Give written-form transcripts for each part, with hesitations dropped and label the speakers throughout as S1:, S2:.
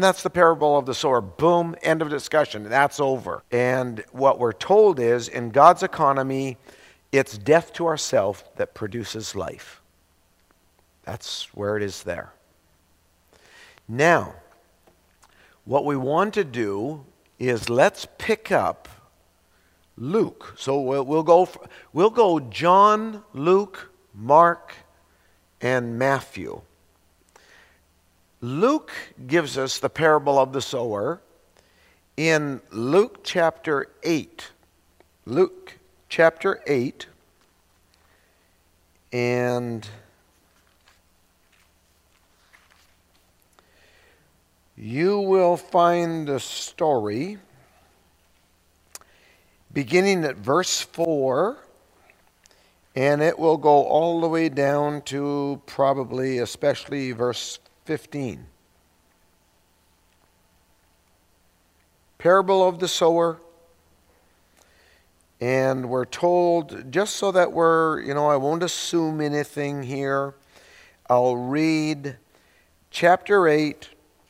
S1: And that's the parable of the sower. Boom, end of discussion. That's over. And what we're told is, in God's economy, it's death to ourself that produces life. That's where it is there. Now, what we want to do is let's pick up Luke. So we'll go John, Luke, Mark, and Matthew. Luke gives us the parable of the sower in Luke chapter 8. Luke chapter 8, and you will find the story beginning at verse 4, and it will go all the way down to probably especially verse 15. Parable of the sower. And we're told, just so that I won't assume anything here, I'll read chapter 8,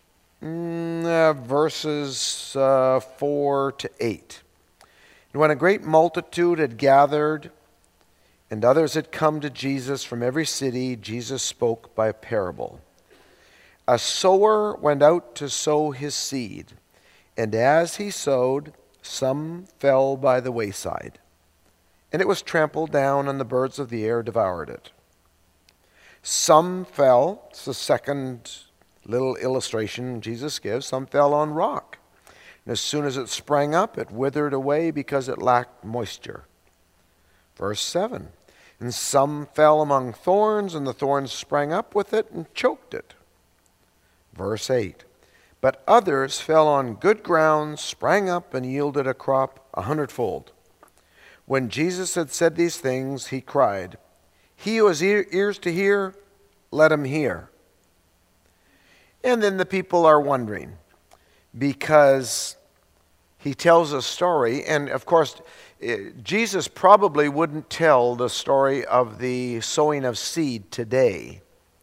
S1: verses 4 to 8. And when a great multitude had gathered, and others had come to Jesus from every city, Jesus spoke by a parable. A sower went out to sow his seed, and as he sowed, some fell by the wayside, and it was trampled down, and the birds of the air devoured it. Some fell, it's the second little illustration Jesus gives, some fell on rock. And as soon as it sprang up, it withered away because it lacked moisture. Verse 7, and some fell among thorns, and the thorns sprang up with it and choked it. Verse 8, but others fell on good ground, sprang up, and yielded a crop 100-fold. When Jesus had said these things, he cried, he who has ears to hear, let him hear. And then the people are wondering, because he tells a story, and of course, Jesus probably wouldn't tell the story of the sowing of seed today.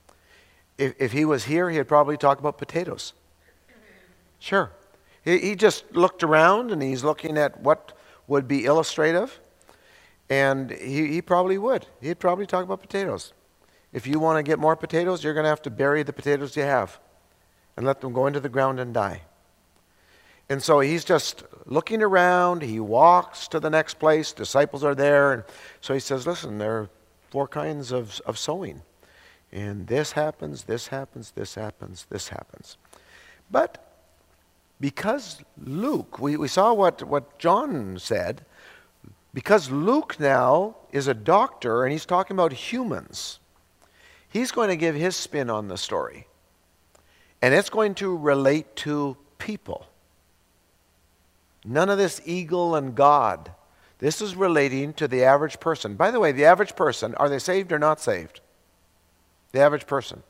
S1: If he was here, he'd probably talk about potatoes. Sure. He just looked around, and he's looking at what would be illustrative, and he probably would. He'd probably talk about potatoes. If you want to get more potatoes, you're going to have to bury the potatoes you have and let them go into the ground and die. And so he's just looking around. He walks to the next place. Disciples are there. And so he says, listen, there are 4 kinds of sowing. And this happens, this happens, this happens, this happens. But because Luke, we saw what John said, because Luke now is a doctor and he's talking about humans, he's going to give his spin on the story. And it's going to relate to people. None of this eagle and God. This is relating to the average person. By the way, the average person, are they saved or not saved? The average person.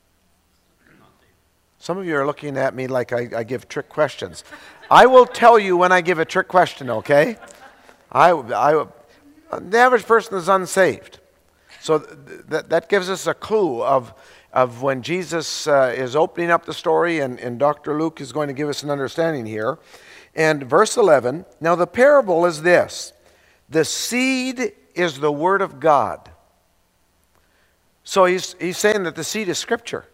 S1: Some of you are looking at me like I give trick questions. I will tell you when I give a trick question, okay? The average person is unsaved. So that gives us a clue of when Jesus is opening up the story, and Dr. Luke is going to give us an understanding here. And verse 11, now the parable is this. The seed is the word of God. So he's saying that the seed is Scripture.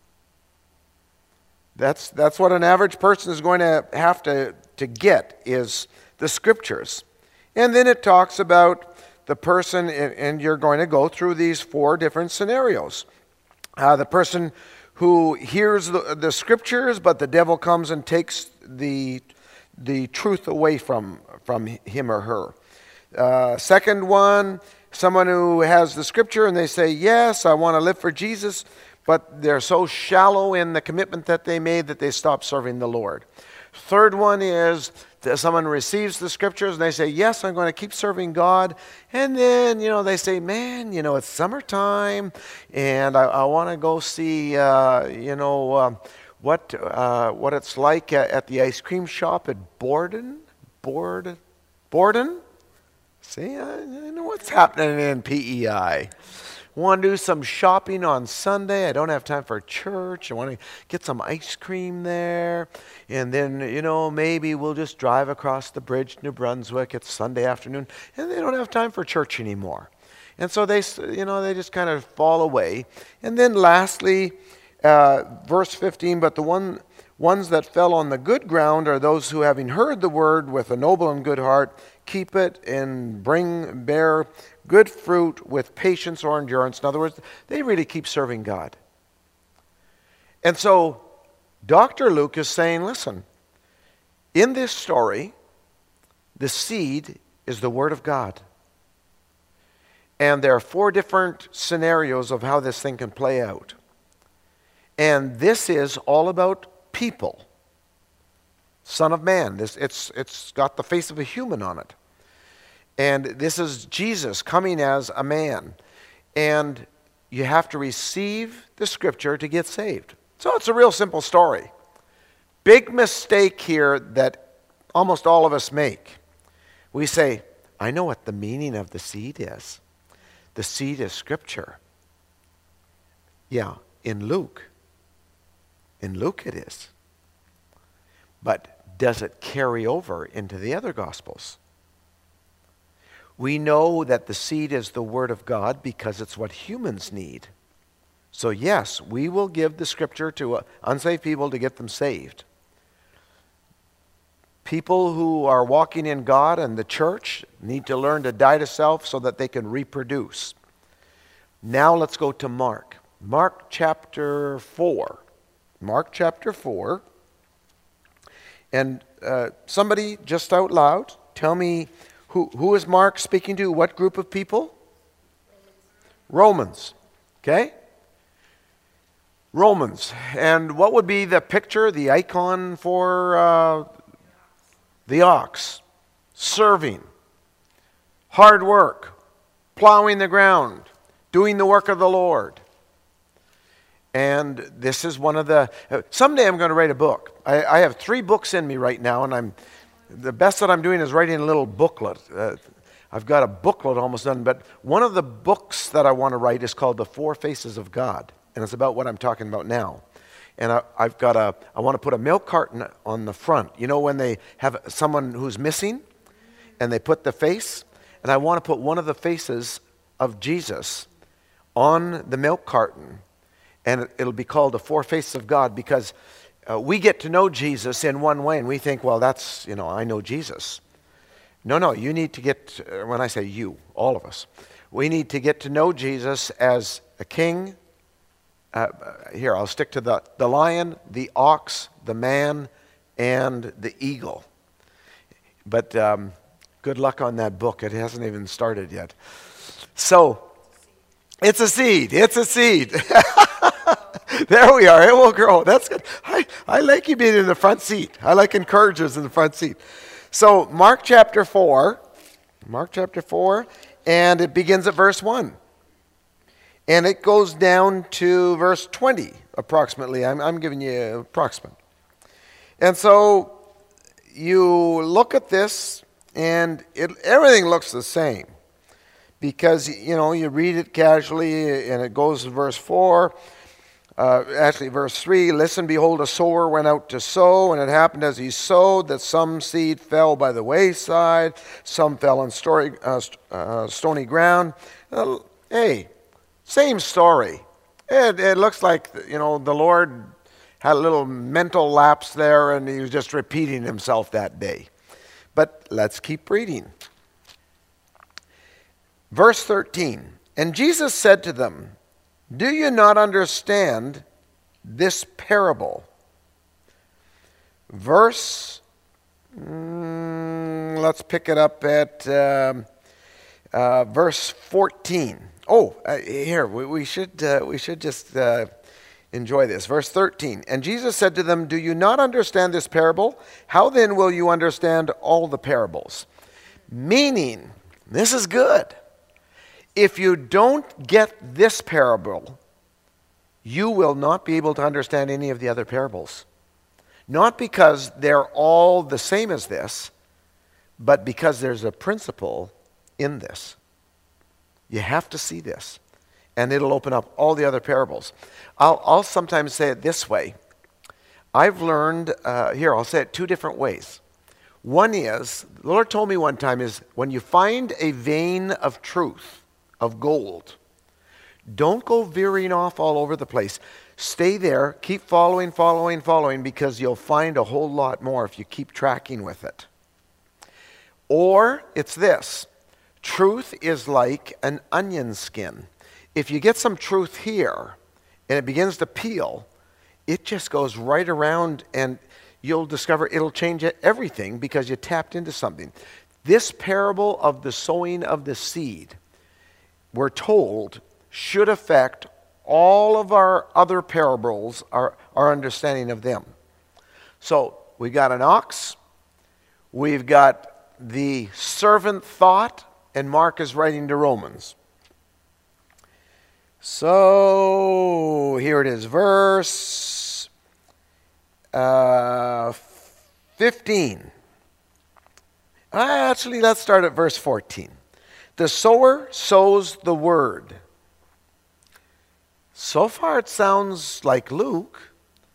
S1: That's what an average person is going to have to get, is the Scriptures. And then it talks about the person, and you're going to go through these 4 different scenarios. The person who hears the Scriptures, but the devil comes and takes the truth away from him or her. Second one, someone who has the Scripture and they say, yes, I want to live for Jesus, but they're so shallow in the commitment that they made that they stop serving the Lord. Third one is that someone receives the Scriptures and they say, yes, I'm going to keep serving God. And then, they say, man, it's summertime and I want to go see, what it's like at the ice cream shop at Borden? See, I know what's happening in PEI. want to do some shopping on Sunday. I don't have time for church. I want to get some ice cream there. And then, maybe we'll just drive across the bridge to New Brunswick. It's Sunday afternoon. And they don't have time for church anymore. And so they just kind of fall away. And then lastly, verse 15, but the ones that fell on the good ground are those who, having heard the word with a noble and good heart, keep it and bear good fruit with patience or endurance. In other words, they really keep serving God. And so Dr. Luke is saying, listen, in this story, the seed is the word of God. And there are 4 different scenarios of how this thing can play out. And this is all about people. Son of Man. It's got the face of a human on it. And this is Jesus coming as a man. And you have to receive the scripture to get saved. So it's a real simple story. Big mistake here that almost all of us make. We say, I know what the meaning of the seed is. The seed is scripture. Yeah, in Luke. In Luke it is. But does it carry over into the other Gospels? We know that the seed is the Word of God because it's what humans need. So yes, we will give the Scripture to unsaved people to get them saved. People who are walking in God and the church need to learn to die to self so that they can reproduce. Now let's go to Mark. Mark chapter 4. Mark chapter 4. And somebody just out loud, tell me who is Mark speaking to? What group of people? Romans. Okay? Romans. And what would be the picture, the icon for the ox? Serving. Hard work. Plowing the ground. Doing the work of the Lord. And this is one of the... someday I'm going to write a book. I have 3 books in me right now, and the best that I'm doing is writing a little booklet. I've got a booklet almost done, but one of the books that I want to write is called The 4 Faces of God, and it's about what I'm talking about now. And I want to put a milk carton on the front. You know when they have someone who's missing, and they put the face? And I want to put one of the faces of Jesus on the milk carton. And it'll be called The 4 Faces of God because we get to know Jesus in one way and we think, well, that's, I know Jesus. No, you need to get, when I say you, all of us, we need to get to know Jesus as a king. Here, I'll stick to the lion, the ox, the man, and the eagle. But good luck on that book. It hasn't even started yet. So, it's a seed. It's a seed. There we are. It will grow. That's good. I like you being in the front seat. I like encouragers in the front seat. So Mark chapter 4, and it begins at verse 1. And it goes down to verse 20, approximately. I'm giving you approximate. And so you look at this, and everything looks the same. Because, you read it casually, and it goes to verse 4. Verse 3, listen, behold, a sower went out to sow, and it happened as he sowed that some seed fell by the wayside, some fell on stony ground. Hey, same story. It looks like, the Lord had a little mental lapse there, and he was just repeating himself that day. But let's keep reading. Verse 13, and Jesus said to them, do you not understand this parable? Let's pick it up at verse 14. Here, we should just enjoy this. Verse 13, and Jesus said to them, do you not understand this parable? How then will you understand all the parables? Meaning, this is good. If you don't get this parable, you will not be able to understand any of the other parables. Not because they're all the same as this, but because there's a principle in this. You have to see this. and it'll open up all the other parables. I'll sometimes say it this way. I've learned, I'll say it two different ways. One is, the Lord told me one time, is when you find a vein of truth, of gold, don't go veering off all over the place. Stay there, keep following, because you'll find a whole lot more if you keep tracking with it. Or it's this, truth is like an onion skin. If you get some truth here and it begins to peel, it just goes right around and you'll discover it'll change everything because you tapped into something. This parable of the sowing of the seed, we're told, should affect all of our other parables, our understanding of them. So we've got an ox, we've got the servant thought, and Mark is writing to Romans. So here it is, verse 15. Actually, let's start at verse 14. The sower sows the word. So far it sounds like Luke,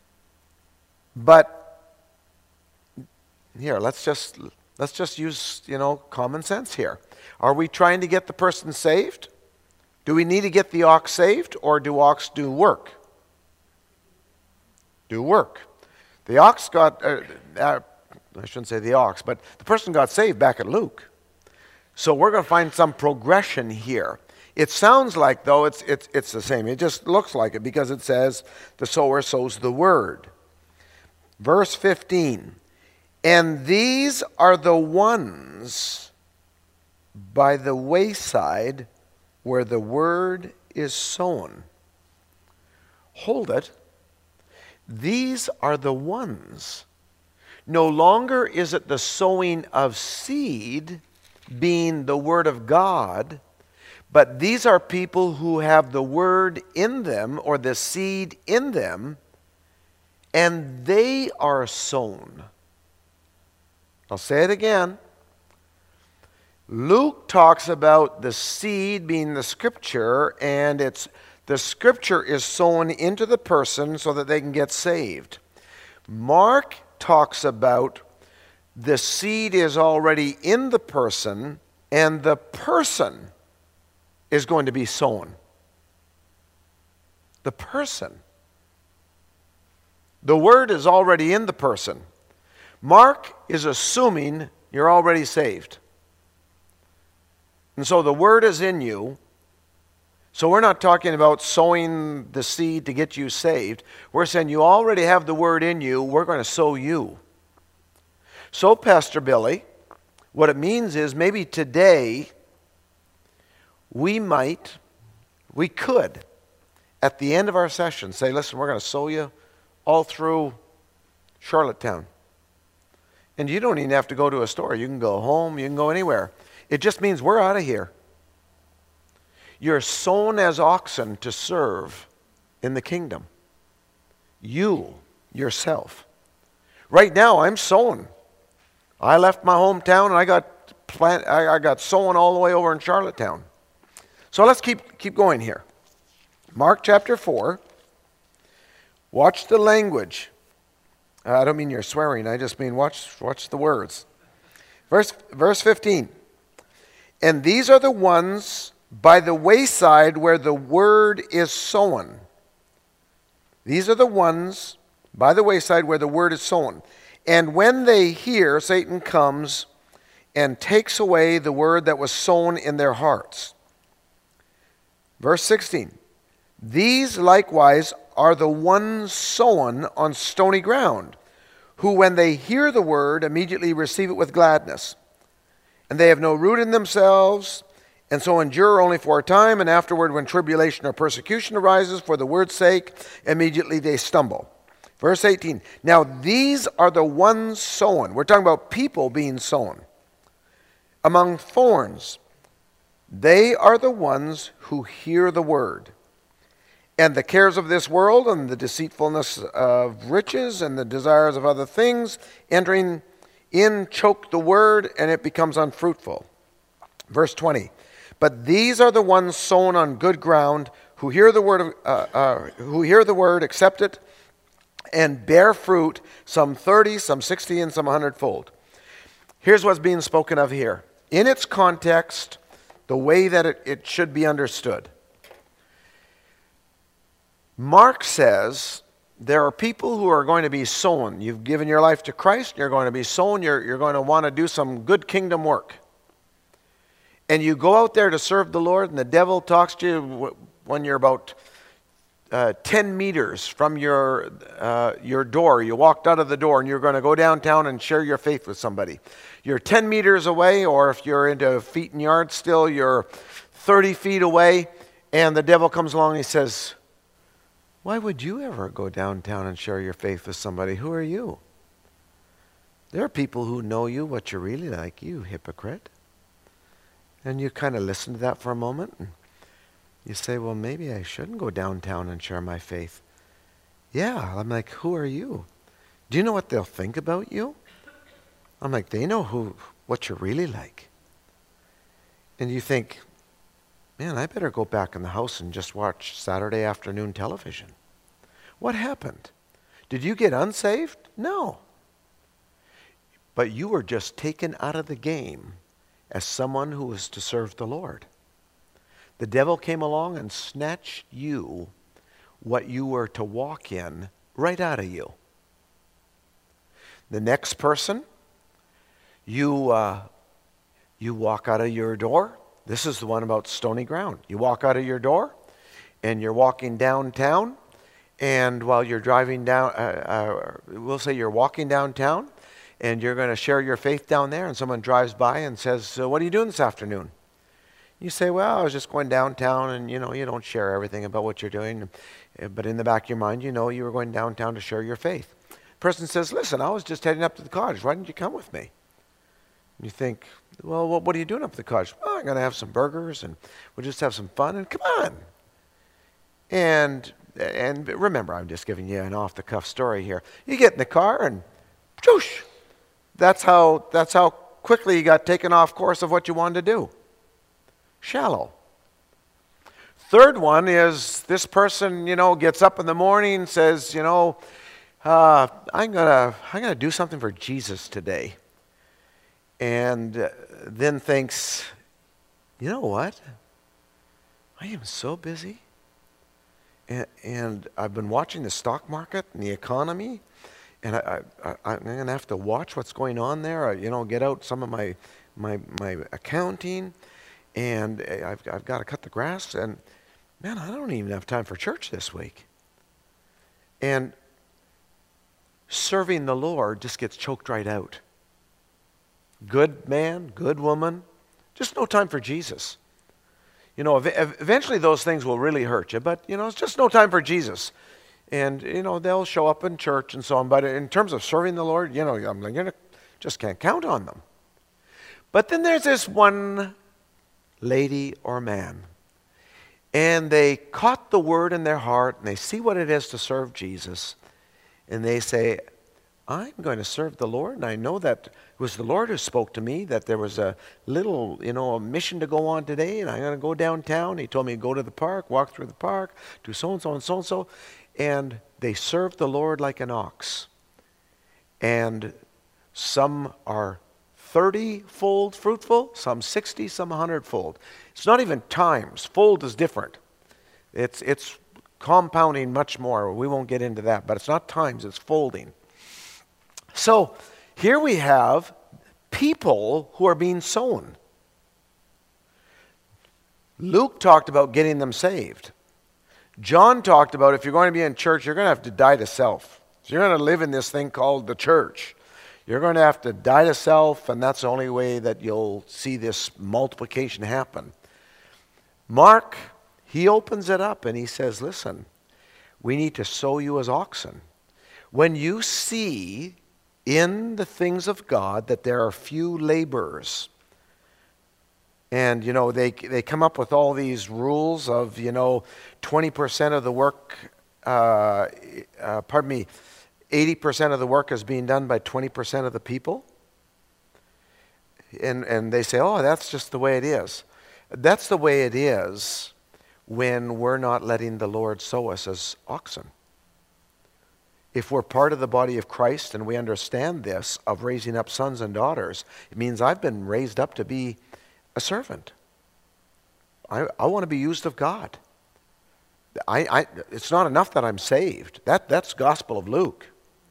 S1: but here, let's just use, common sense here. Are we trying to get the person saved? Do we need to get the ox saved, or do ox do work? Do work. The ox got, I shouldn't say the ox, but the person got saved back at Luke. So we're going to find some progression here. It sounds like, though, it's the same. It just looks like it because it says the sower sows the word. Verse 15. And these are the ones by the wayside where the word is sown. Hold it. These are the ones. No longer is it the sowing of seed being the word of God, but these are people who have the word in them or the seed in them, and they are sown. I'll say it again. Luke talks about the seed being the scripture, and the scripture is sown into the person so that they can get saved. Mark talks about the seed is already in the person, and the person is going to be sown. The person. The word is already in the person. Mark is assuming you're already saved. And so the word is in you. So we're not talking about sowing the seed to get you saved. We're saying you already have the word in you. We're going to sow you. So, Pastor Billy, what it means is maybe today we could, at the end of our session, say, listen, we're going to sow you all through Charlottetown. And you don't even have to go to a store. You can go home. You can go anywhere. It just means we're out of here. You're sown as oxen to serve in the kingdom. You, yourself. Right now, I'm sown. I left my hometown and I got sown all the way over in Charlottetown. So let's keep going here. Mark chapter 4. Watch the language. I don't mean you're swearing. I just mean watch the words. Verse 15. And these are the ones by the wayside where the word is sown. These are the ones by the wayside where the word is sown. And when they hear, Satan comes and takes away the word that was sown in their hearts. Verse 16. These likewise are the ones sown on stony ground, who when they hear the word immediately receive it with gladness. And they have no root in themselves, and so endure only for a time, and afterward when tribulation or persecution arises for the word's sake, immediately they stumble. Verse 18, now these are the ones sown. We're talking about people being sown. Among thorns, they are the ones who hear the word. And the cares of this world and the deceitfulness of riches and the desires of other things entering in choke the word, and it becomes unfruitful. Verse 20, but these are the ones sown on good ground who hear the word, accept it, and bear fruit, some 30, some 60, and some 100-fold. Here's what's being spoken of here. In its context, the way that it should be understood. Mark says there are people who are going to be sown. You've given your life to Christ, you're going to be sown, you're going to want to do some good kingdom work. And you go out there to serve the Lord, and the devil talks to you when you're about 10 meters from your door. You walked out of the door, and you're going to go downtown and share your faith with somebody. You're 10 meters away, or if you're into feet and yards still, you're 30 feet away, and the devil comes along and he says, why would you ever go downtown and share your faith with somebody? Who are you? There are people who know you, what you're really like, you hypocrite. And you kind of listen to that for a moment, and you say, well, maybe I shouldn't go downtown and share my faith. Yeah, I'm like, who are you? Do you know what they'll think about you? I'm like, they know what you're really like. And you think, man, I better go back in the house and just watch Saturday afternoon television. What happened? Did you get unsaved? No. But you were just taken out of the game as someone who was to serve the Lord. The devil came along and snatched you what you were to walk in right out of you. The next person, you walk out of your door. This is the one about stony ground. You walk out of your door, and you're walking downtown, and while you're driving down, we'll say you're walking downtown, and you're going to share your faith down there, and someone drives by and says, so what are you doing this afternoon? You say, well, I was just going downtown, and you don't share everything about what you're doing, but in the back of your mind, you know you were going downtown to share your faith. The person says, listen, I was just heading up to the cottage. Why didn't you come with me? You think, well, what are you doing up at the cottage? Well, I'm going to have some burgers, and we'll just have some fun, and come on. And remember, I'm just giving you an off-the-cuff story here. You get in the car, and whoosh, that's how quickly you got taken off course of what you wanted to do. Shallow. Third one is this person, gets up in the morning and says, I'm gonna do something for Jesus today. And then thinks, you know what? I am so busy. And I've been watching the stock market and the economy. And I'm going to have to watch what's going on there. Get out some of my accounting. And I've got to cut the grass. And, man, I don't even have time for church this week. And serving the Lord just gets choked right out. Good man, good woman, just no time for Jesus. Eventually those things will really hurt you, but, it's just no time for Jesus. And, they'll show up in church and so on. But in terms of serving the Lord, you just can't count on them. But then there's this one lady or man, and they caught the word in their heart, and they see what it is to serve Jesus, and they say, I'm going to serve the Lord, and I know that it was the Lord who spoke to me, that there was a little, a mission to go on today, and I'm going to go downtown. He told me to go to the park, walk through the park, do so-and-so and so-and-so, and they served the Lord like an ox. And some are 30-fold fruitful, some 60, some 100-fold. It's not even times. Fold is different. It's compounding much more. We won't get into that, but it's not times, it's folding. So here we have people who are being sown. Luke talked about getting them saved. John talked about if you're going to be in church, you're going to have to die to self. So you're going to live in this thing called the church. You're going to have to die to self, and that's the only way that you'll see this multiplication happen. Mark, he opens it up and he says, listen, we need to sow you as oxen. When you see in the things of God that there are few laborers, and they come up with all these rules of 20% of the work 80% of the work is being done by 20% of the people, and they say, oh, that's just the way it is. That's the way it is when we're not letting the Lord sow us as oxen. If we're part of the body of Christ and we understand this of raising up sons and daughters, it means I've been raised up to be a servant. I want to be used of God. It's not enough that I'm saved. That's Gospel of Luke.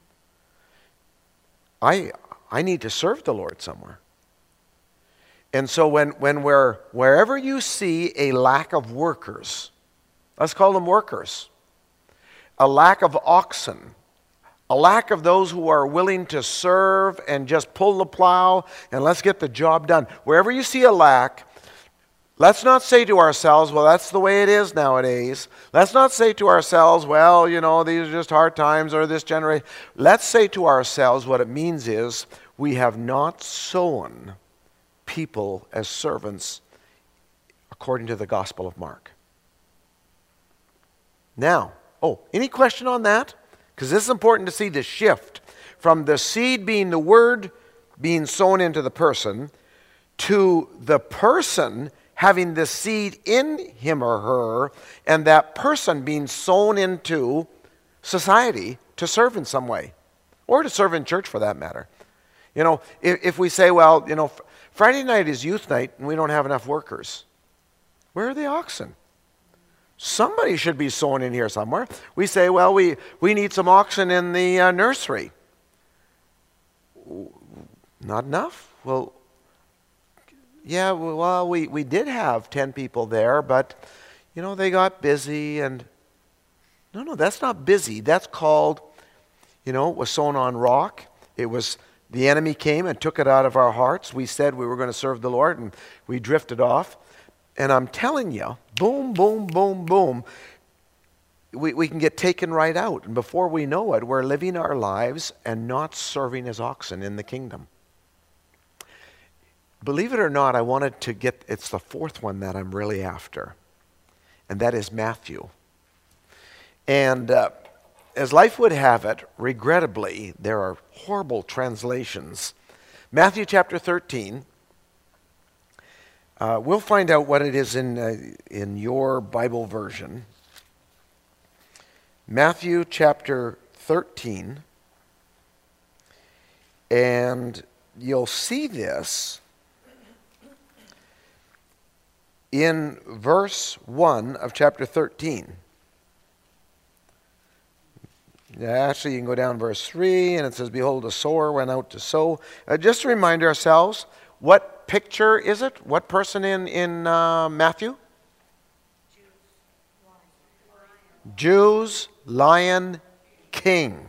S1: I need to serve the Lord somewhere. And so wherever you see a lack of workers, let's call them workers, a lack of oxen, a lack of those who are willing to serve and just pull the plow and let's get the job done. Wherever you see a lack, let's not say to ourselves, well, that's the way it is nowadays. Let's not say to ourselves, well, these are just hard times or this generation. Let's say to ourselves what it means is we have not sown people as servants according to the Gospel of Mark. Now, any question on that? Because this is important to see the shift from the seed being the word being sown into the person to the person having the seed in him or her and that person being sown into society to serve in some way or to serve in church for that matter. If we say, well, Friday night is youth night and we don't have enough workers, where are the oxen? Somebody should be sown in here somewhere. We say, well, we need some oxen in the nursery. Not enough? Well, yeah, well, we did have 10 people there, but, they got busy and... No, that's not busy. That's called, it was sown on rock. It was, the enemy came and took it out of our hearts. We said we were going to serve the Lord and we drifted off. And I'm telling you, boom, boom, boom, boom, we can get taken right out. And before we know it, we're living our lives and not serving as oxen in the kingdom. Believe it or not, I wanted to it's the fourth one that I'm really after. And that is Matthew. And as life would have it, regrettably, there are horrible translations. Matthew chapter 13. We'll find out what it is in your Bible version. Matthew chapter 13. And you'll see this in verse 1 of chapter 13. Actually, you can go down verse 3, and it says, behold, a sower went out to sow. Just to remind ourselves, what picture is it? What person in Matthew? Jews, lion, king.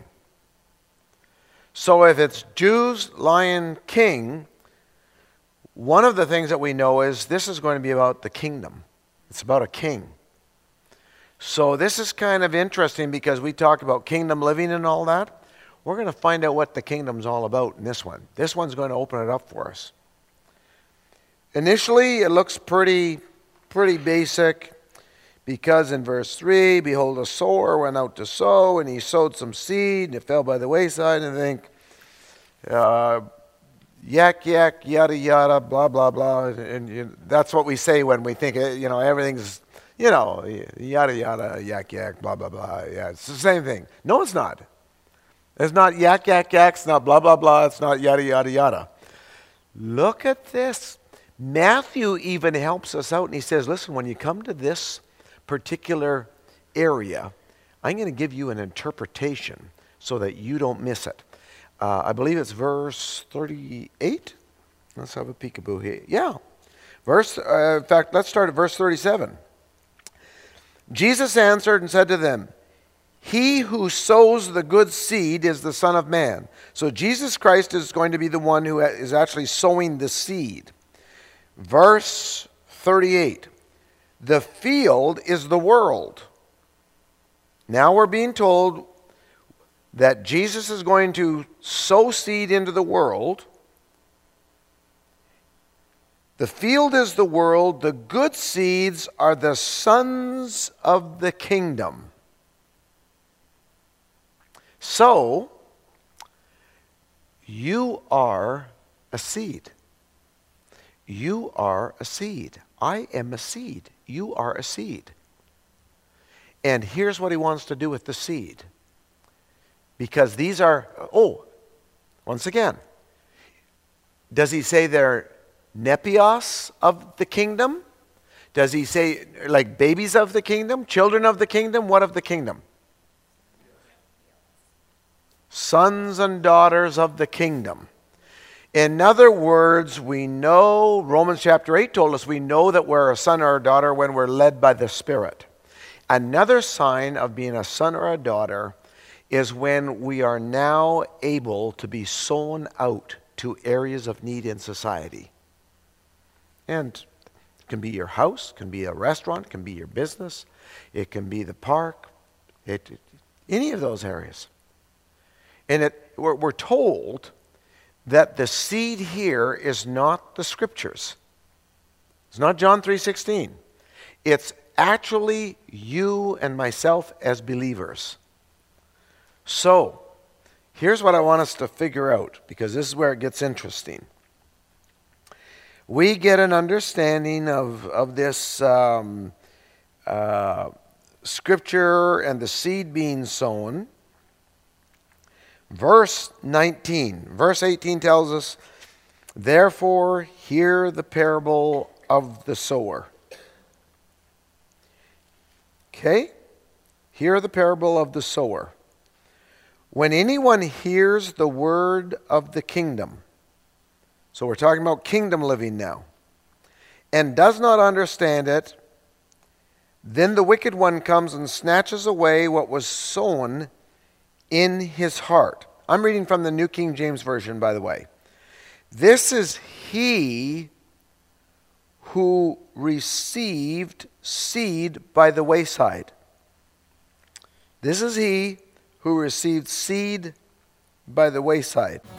S1: So if it's Jews, lion, king, one of the things that we know is this is going to be about the kingdom. It's about a king. So this is kind of interesting because we talk about kingdom living and all that. We're going to find out what the kingdom's all about in this one. This one's going to open it up for us. Initially, it looks pretty basic because in verse 3, behold, a sower went out to sow, and he sowed some seed, and it fell by the wayside, and I think, yak, yak, yada, yada, blah, blah, blah. And that's what we say when we think, everything's, yada, yada, yak, yak, blah, blah, blah. Yeah, it's the same thing. No, it's not. It's not yak, yak, yak. It's not blah, blah, blah. It's not yada, yada, yada. Look at this. Matthew even helps us out, and he says, listen, when you come to this particular area, I'm going to give you an interpretation so that you don't miss it. I believe it's verse 38. Let's have a peekaboo here. Yeah. In fact, let's start at verse 37. Jesus answered and said to them, he who sows the good seed is the Son of Man. So Jesus Christ is going to be the one who is actually sowing the seed. Verse 38. The field is the world. Now we're being told that Jesus is going to sow seed into the world. The field is the world. The good seeds are the sons of the kingdom. So, you are a seed. You are a seed. I am a seed. You are a seed. And here's what he wants to do with the seed. Because these are, once again, does he say they're nepios of the kingdom? Does he say like babies of the kingdom, children of the kingdom? What of the kingdom? Sons and daughters of the kingdom. In other words, we know, Romans chapter 8 told us, we know that we're a son or a daughter when we're led by the Spirit. Another sign of being a son or a daughter is when we are now able to be sown out to areas of need in society. And it can be your house, it can be a restaurant, it can be your business, it can be the park, any of those areas. And we're told that the seed here is not the Scriptures. It's not John 3:16. It's actually you and myself as believers. So, here's what I want us to figure out, because this is where it gets interesting. We get an understanding of this Scripture and the seed being sown. Verse 19. Verse 18 tells us, therefore hear the parable of the sower. Okay? Hear the parable of the sower. When anyone hears the word of the kingdom, so we're talking about kingdom living now, and does not understand it, then the wicked one comes and snatches away what was sown in his heart. I'm reading from the New King James Version, by the way. This is he who received seed by the wayside. This is he who received seed by the wayside.